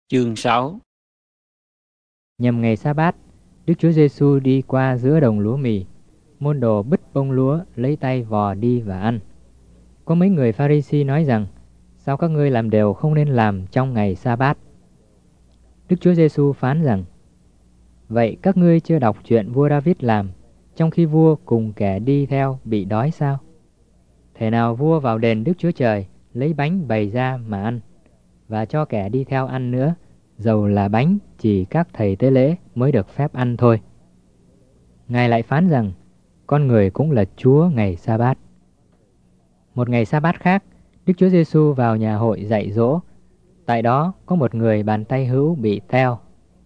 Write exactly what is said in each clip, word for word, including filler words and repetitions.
Chương sáu. Nhằm ngày Sa-bát, Đức Chúa Giêsu đi qua giữa đồng lúa mì. Môn đồ bứt bông lúa, lấy tay vò đi và ăn. Có mấy người Pha-ri-si nói rằng: sao các ngươi làm đều không nên làm trong ngày Sa-bát? Đức Chúa Giêsu phán rằng: vậy các ngươi chưa đọc chuyện vua Da-vít làm, trong khi vua cùng kẻ đi theo bị đói sao? Thể nào vua vào đền Đức Chúa Trời, lấy bánh bày ra mà ăn, và cho kẻ đi theo ăn nữa, dầu là bánh chỉ các thầy tế lễ mới được phép ăn thôi. Ngài lại phán rằng: con người cũng là Chúa ngày Sa-bát. Một ngày Sa-bát khác, Đức Chúa Giêsu vào nhà hội dạy dỗ. Tại đó có một người bàn tay hữu bị teo,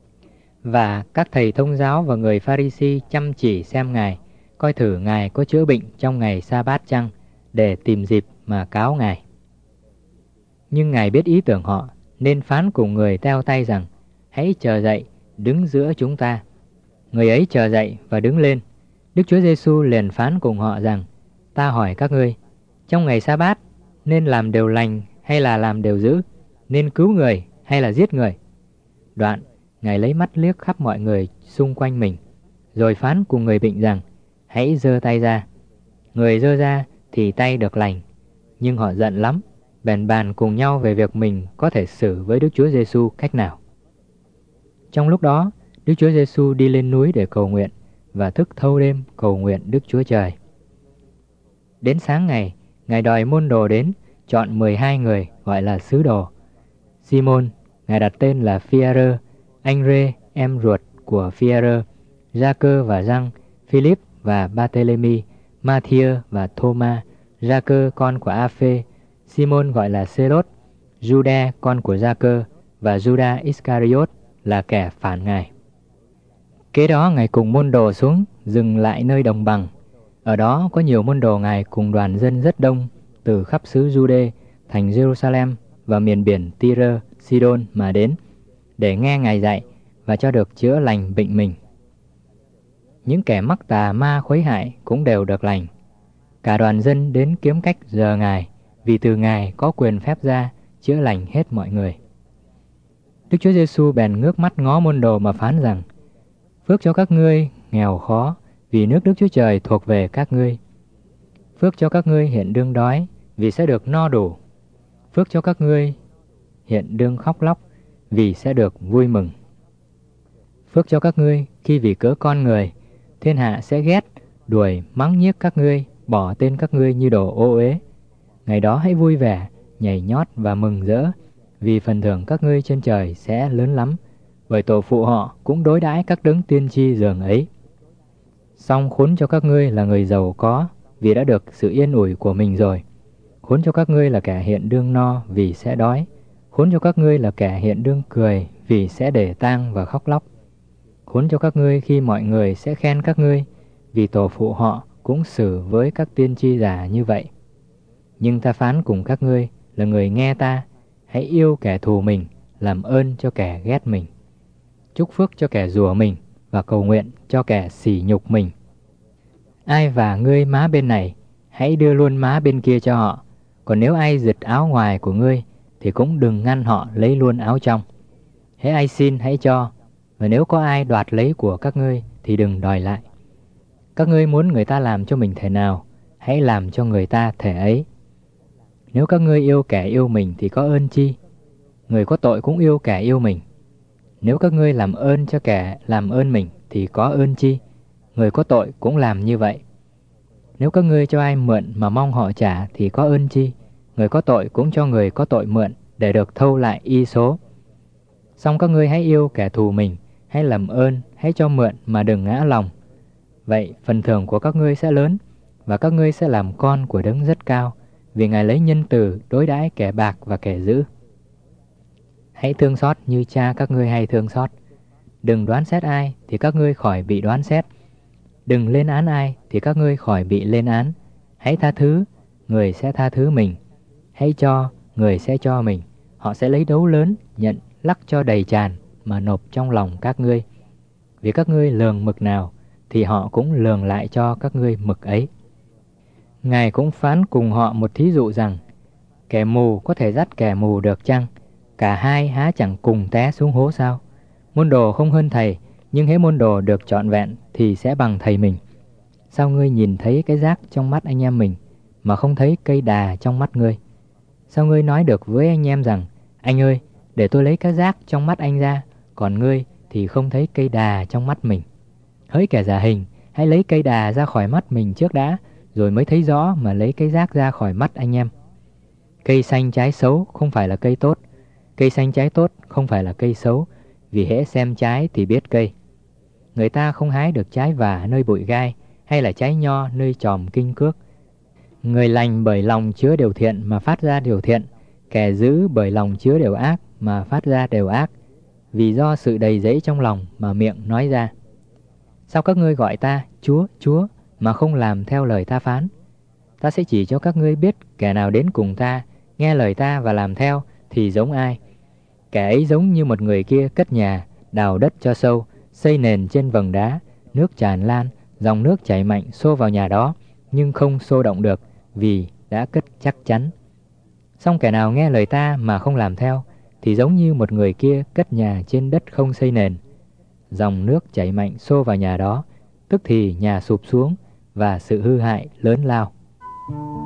và các thầy thông giáo và người Pha-ri-si chăm chỉ xem Ngài, coi thử Ngài có chữa bệnh trong ngày Sa-bát chăng, để tìm dịp mà cáo Ngài. Nhưng Ngài biết ý tưởng họ, nên phán cùng người teo tay rằng: hãy trở dậy, đứng giữa chúng ta. Người ấy trở dậy và đứng lên. Đức Chúa Giêsu liền phán cùng họ rằng: ta hỏi các ngươi, trong ngày Sa-bát nên làm điều lành hay là làm điều dữ, nên cứu người hay là giết người? Đoạn Ngài lấy mắt liếc khắp mọi người xung quanh mình, rồi phán cùng người bệnh rằng: hãy giơ tay ra. Người giơ ra thì tay được lành. Nhưng họ giận lắm, bèn bàn cùng nhau về việc mình có thể xử với Đức Chúa Giêsu cách nào. Trong lúc đó, Đức Chúa Giêsu đi lên núi để cầu nguyện, và thức thâu đêm cầu nguyện Đức Chúa Trời. Đến sáng ngày, Ngài đòi môn đồ đến, chọn mười hai người gọi là sứ đồ. Simôn, Ngài đặt tên là Phi-e-rơ, anh Rê, em ruột của Phi-e-rơ, Gia-cơ và Giăng, Philip và Ba-tê-lê-mi, Ma-thi-ơ và Thô-ma, Gia-cơ con của A-phê, Simôn gọi là Sê-lốt, Giu-đa con của Gia-cơ, và Giu-đa Iscariot là kẻ phản Ngài. Kế đó Ngài cùng môn đồ xuống, dừng lại nơi đồng bằng. Ở đó có nhiều môn đồ Ngài cùng đoàn dân rất đông từ khắp xứ Giu-đê, thành Giê-ru-sa-lem và miền biển Ti-rơ, Si-đôn mà đến, để nghe Ngài dạy và cho được chữa lành bệnh mình. Những kẻ mắc tà ma khuấy hại cũng đều được lành. Cả đoàn dân đến kiếm cách giờ Ngài, vì từ Ngài có quyền phép ra chữa lành hết mọi người. Đức Chúa Giêsu bèn ngước mắt ngó môn đồ mà phán rằng: phước cho các ngươi nghèo khó, vì nước Đức Chúa Trời thuộc về các ngươi. Phước cho các ngươi hiện đương đói, vì sẽ được no đủ. Phước cho các ngươi hiện đương khóc lóc, vì sẽ được vui mừng. Phước cho các ngươi khi vì cớ con người, thiên hạ sẽ ghét, đuổi, mắng nhiếc các ngươi, bỏ tên các ngươi như đồ ô uế. Ngày đó hãy vui vẻ, nhảy nhót và mừng rỡ, vì phần thưởng các ngươi trên trời sẽ lớn lắm, bởi tổ phụ họ cũng đối đãi các đấng tiên tri dường ấy. Song khốn cho các ngươi là người giàu có, vì đã được sự yên ủi của mình rồi. Khốn cho các ngươi là kẻ hiện đương no, vì sẽ đói. Khốn cho các ngươi là kẻ hiện đương cười, vì sẽ để tang và khóc lóc. Khốn cho các ngươi khi mọi người sẽ khen các ngươi, vì tổ phụ họ cũng xử với các tiên tri giả như vậy. Nhưng ta phán cùng các ngươi là người nghe ta, hãy yêu kẻ thù mình, làm ơn cho kẻ ghét mình. Chúc phước cho kẻ rủa mình, và cầu nguyện cho kẻ sỉ nhục mình. Ai vả ngươi má bên này, hãy đưa luôn má bên kia cho họ. Còn nếu ai giật áo ngoài của ngươi, thì cũng đừng ngăn họ lấy luôn áo trong. Hễ ai xin hãy cho, và nếu có ai đoạt lấy của các ngươi thì đừng đòi lại. Các ngươi muốn người ta làm cho mình thể nào, hãy làm cho người ta thể ấy. Nếu các ngươi yêu kẻ yêu mình thì có ơn chi? Người có tội cũng yêu kẻ yêu mình. Nếu các ngươi làm ơn cho kẻ làm ơn mình thì có ơn chi? Người có tội cũng làm như vậy. Nếu các ngươi cho ai mượn mà mong họ trả thì có ơn chi? Người có tội cũng cho người có tội mượn, để được thâu lại y số. Song các ngươi hãy yêu kẻ thù mình, hãy làm ơn, hãy cho mượn mà đừng ngã lòng. Vậy phần thưởng của các ngươi sẽ lớn, và các ngươi sẽ làm con của đấng rất cao, vì Ngài lấy nhân từ đối đãi kẻ bạc và kẻ dữ. Hãy thương xót như cha các ngươi hay thương xót. Đừng đoán xét ai thì các ngươi khỏi bị đoán xét. Đừng lên án ai thì các ngươi khỏi bị lên án. Hãy tha thứ, người sẽ tha thứ mình. Hãy cho, người sẽ cho mình. Họ sẽ lấy đấu lớn, nhận, lắc cho đầy tràn mà nộp trong lòng các ngươi. Vì các ngươi lường mực nào thì họ cũng lường lại cho các ngươi mực ấy. Ngài cũng phán cùng họ một thí dụ rằng: kẻ mù có thể dắt kẻ mù được chăng? cả hai há chẳng cùng té xuống hố sao? Môn đồ không hơn thầy, nhưng hễ môn đồ được trọn vẹn thì sẽ bằng thầy mình. Sao ngươi nhìn thấy cái rác trong mắt anh em mình mà không thấy cây đà trong mắt ngươi? Sao ngươi nói được với anh em rằng, anh ơi, để tôi lấy cái rác trong mắt anh ra, còn ngươi thì không thấy cây đà trong mắt mình? Hỡi kẻ giả hình, hãy lấy cây đà ra khỏi mắt mình trước đã, rồi mới thấy rõ mà lấy cái rác ra khỏi mắt anh em. Cây xanh trái xấu không phải là cây tốt, cây xanh trái tốt không phải là cây xấu, vì hễ xem trái thì biết cây. Người ta không hái được trái vả nơi bụi gai, hay là trái nho nơi chòm kinh cước. Người lành bởi lòng chứa điều thiện mà phát ra điều thiện, kẻ dữ bởi lòng chứa điều ác mà phát ra điều ác, vì do sự đầy dẫy trong lòng mà miệng nói ra. Sao các ngươi gọi ta Chúa, Chúa mà không làm theo lời ta phán? Ta sẽ chỉ cho các ngươi biết kẻ nào đến cùng ta, nghe lời ta và làm theo thì giống ai. Kẻ ấy giống như một người kia cất nhà, đào đất cho sâu, xây nền trên vầng đá, nước tràn lan, dòng nước chảy mạnh xô vào nhà đó, nhưng không xô động được, vì đã cất chắc chắn. Song kẻ nào nghe lời ta mà không làm theo, thì giống như một người kia cất nhà trên đất không xây nền. Dòng nước chảy mạnh xô vào nhà đó, tức thì nhà sụp xuống và sự hư hại lớn lao.